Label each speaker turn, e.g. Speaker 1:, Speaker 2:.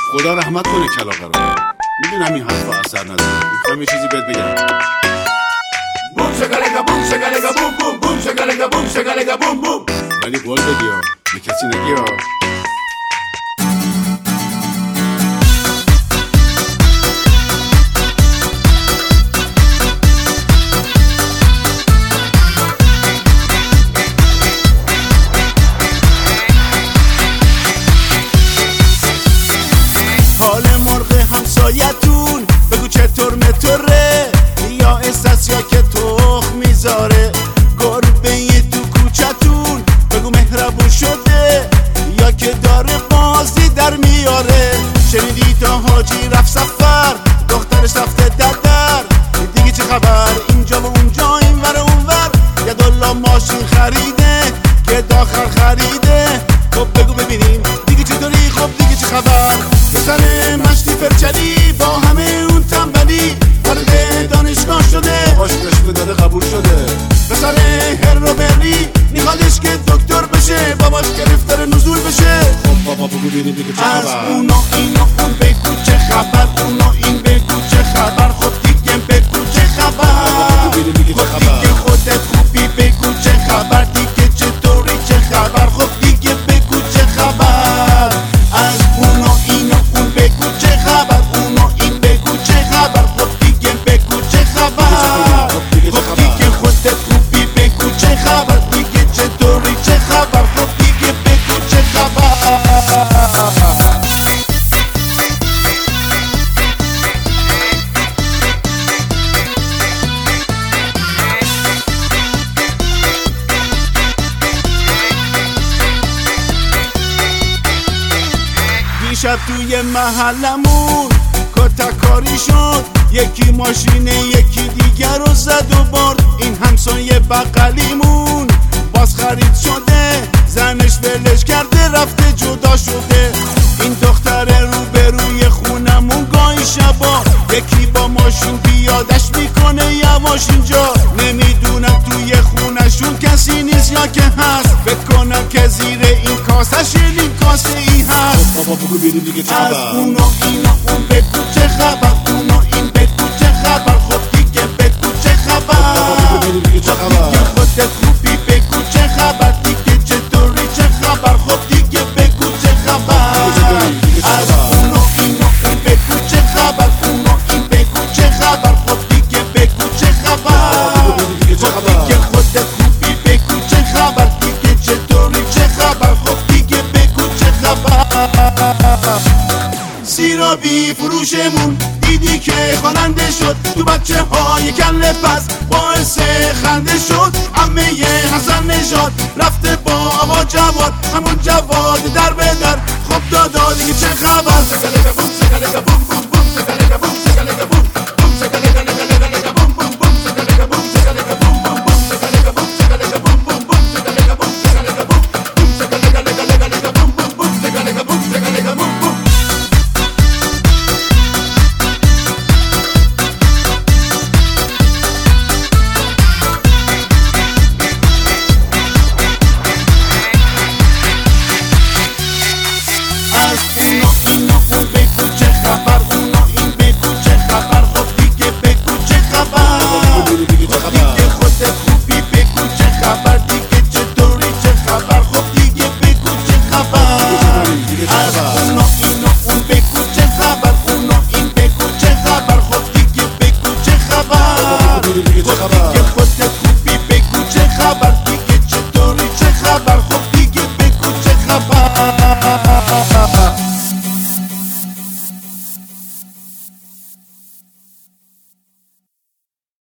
Speaker 1: خدا رحمت کنه کلاغه رو. میدونم این حرفا اثر نداره. میخوام یه چیزی بهت بگم. بوم شکلگا بوم شکلگا بوم بوم بوم شکلگا بوم شکلگا بوم بوم. ولی قول بدی ها، به کسی نگی ها.
Speaker 2: حال مرغ همسایتون بگو چطور متوره، یا احساس یا که تخم میذاره. گربه تو کوچتون بگو مهربون شده، یا که داره بازی در میاره. شنیدی تا حاجی رفت سفر، دخترش رفته در دیگه چه خبر؟ اینجا و اونجا این ور اونور، یه دلا ماشین خریده که داخل خریده. خب بگو ببینیم دیگه چطوری؟ خب دیگه چه خبر؟ پسر مشتی فرچلی با همه اون تنبلی وارد دانشگاه شده،
Speaker 1: عاشقش داده قبول شده.
Speaker 2: پسر هر رو بری میخوادش که دکتر بشه، باباش گرفتار نزول بشه.
Speaker 1: خب بابا بگو ببینیم دیگه چه
Speaker 2: از
Speaker 1: خبر؟
Speaker 2: اونا اینا اون بگو چه خبر، اونا این بگو چه خبر. خب دیگه بگو چه خبر،
Speaker 1: بگو ببینیم دیگه چه
Speaker 2: خب دیگه
Speaker 1: خبر؟
Speaker 2: خودت خوبی بگو چه خبر، دیگه چطوری چه خبر. خب دیگه بگو چه خبر. از اونا اینا اون بگو چه خبر، اونا این بگو چه خبر. خب دیگه بگو چه خبر، خب دیگه خودت خوبی بگو چه خبر، دیگه چطوری چه خبر. خب دیگه بگو چه خبر. دیشب توی محلمون کتککاری شد، یکی ماشین یکی دیگر رو زد و برد. این همسایه بغلیمون باز خرید شده، زنش ولش کرده رفته جدا شده. این دختر روبروی خونمون گاهی شبا یکی با ماشین پیادش میکنه یواش اینجا. نمیدونم توی خونشون کسی نیست یا که هست، بکنم که زیر این کاسه شیرین کاسه ای هست.
Speaker 1: بابا بگو ببینیم دیگه چه
Speaker 2: از
Speaker 1: خبر؟
Speaker 2: اونا اینا اون بگو چه خبر، اونا این بگو چه خبر. خب دیگه بگو چه خبر،
Speaker 1: بابا بگو ببینیم دیگه چه
Speaker 2: خب دیگه
Speaker 1: خبر؟
Speaker 2: خودت خوبی بگو چه خبر، دیگه چطوری چه خبر. خب دیگه بگو چه خبر.
Speaker 1: دیگه چه
Speaker 2: از
Speaker 1: خبر؟
Speaker 2: اونا اینا اون بگو چه خبر، اونا این بگو چه خبر. خب دیگه بگو چه خبر،
Speaker 1: بابا بگو دیگه چه
Speaker 2: خب
Speaker 1: خبر؟
Speaker 2: دیگه خودت خوبی بگو چه خبر، دیگه چطوری چه خبر. خب دیگه بگو چه خبر. سیرابی فروشمون دیدی که خواننده شد، تو بچه های کله پس باعث خنده شد. عمه حسن نژاد رفته با آقا جواد، همون جواد در به در